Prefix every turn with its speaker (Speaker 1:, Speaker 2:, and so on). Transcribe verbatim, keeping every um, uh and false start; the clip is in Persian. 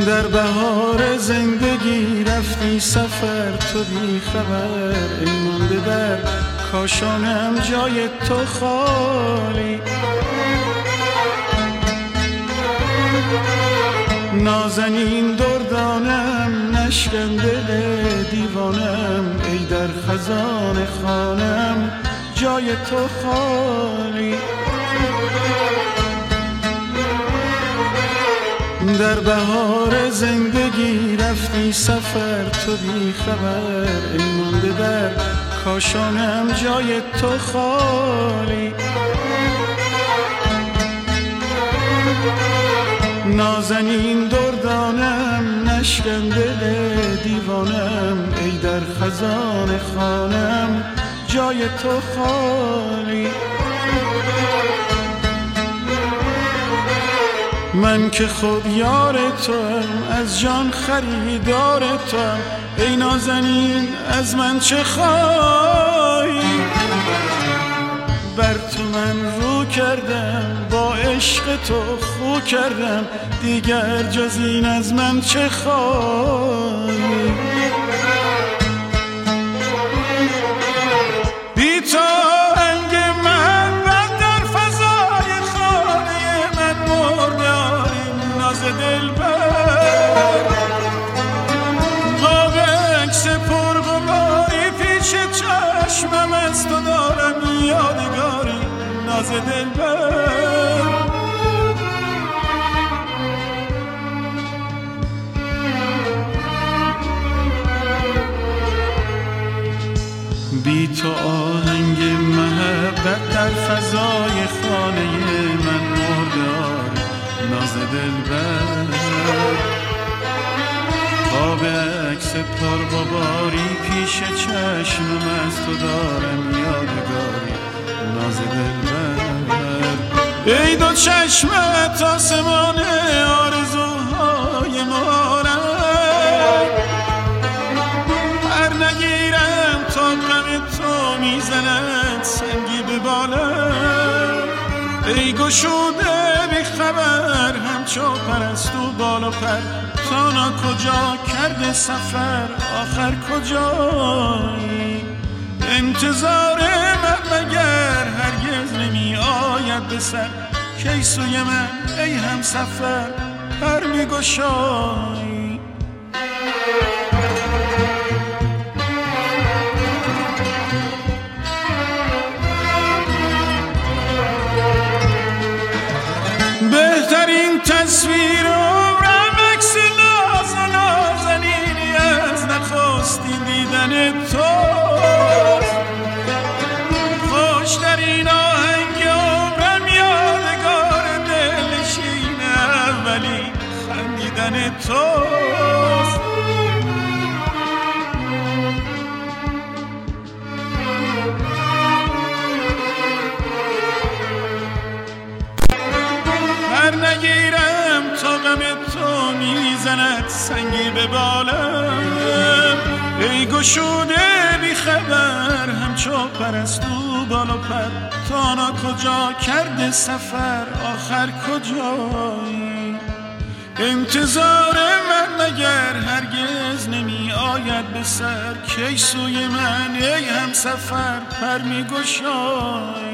Speaker 1: در بهار زندگی رفتی سفر تو بی خبر، ای مانده در کاشانم جای تو خالی. نازنین دردانم نشکن دل دیوانم، ای در خزان خانم جای تو خالی. در بهار زندگی رفتی سفر تو بی خبر، ای مانده در کاشانم جای تو خالی. نازنین دردانم نشکن دل دیوانم، ای در خزان خانم جای تو خالی. من که خود یار توام از جان خریدار توام، ای نازنین از من چه خواهی؟ بر تو من رو کردم با عشق تو خو کردم، دیگر جز این از من چه خواهی؟ بی تو آهنگ محبت در فضای خانه من مرداریم ناز دلبر. قاب عکس پرغباری پیش چشمم از تو دارم یادگاری ناز دلبر. بی تو آهنگ محبت در فضای خانه من مردار ناز دلبر. خواب عکس پرغباری پیش چشمم از تو دارم یادگاری ناز دلبر. ای دو چشمت آسمان آرزوهای مارم، هر نگیرم تا غم تو میزند سنگی به بالم. ای گشوده بی خبر همچو پرستو بالا پر، تانا کجا کرده سفر آخر کجایی؟ انتظار من مگر هرگز نمی آید به سر، کی سوی من ای هم سفر پر می گشایی؟ بهترین تصویر عمرم عکس ناز و نازنینی از نخستین دیدن توست. خوشترین آهنگ عمرم یادگار دلنشین اولی خندیدن توست. هر نگیرم تا غم تو میزند سنگی به بالم. ای گشوده بی خبر همچو پرستو بالا پر، تانا کجا کرده سفر آخر کجایی؟ انتظار من مگر هرگز نمی آید به سر، کی سوی من ای هم سفر پر می گشایی؟